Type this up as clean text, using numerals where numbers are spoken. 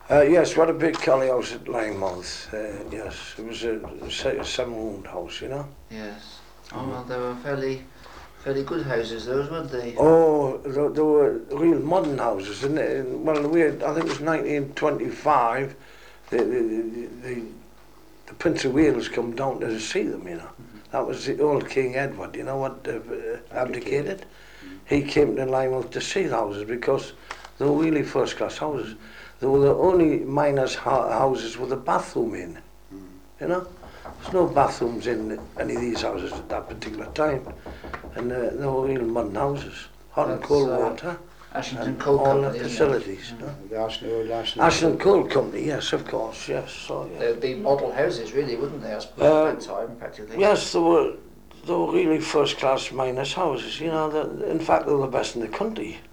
Yes, we had a big collie house at Linemouth. Yes, it was a seven-roomed house, you know. Yes. Oh well, they were fairly good houses, those, weren't they? Oh, they were real modern houses, and well, I think it was 1925. The Prince of Wales come down to see them, you know. That was the old King Edward, you know, what abdicated. He came to Linemouth to see the houses because they were really first-class houses. They were the only miners' houses with a bathroom in, you know. There's no bathrooms in any of these houses at that particular time, and they were real modern houses, hot and cold water, Ashington Coal all Company, the isn't facilities. it? No? The Ashton Coal Company, yes, of course, yes. So, yeah. They'd be model houses, really, wouldn't they? I suppose at that time, practically. Yes, they were really first-class miners' houses. You know, in fact, they were the best in the country.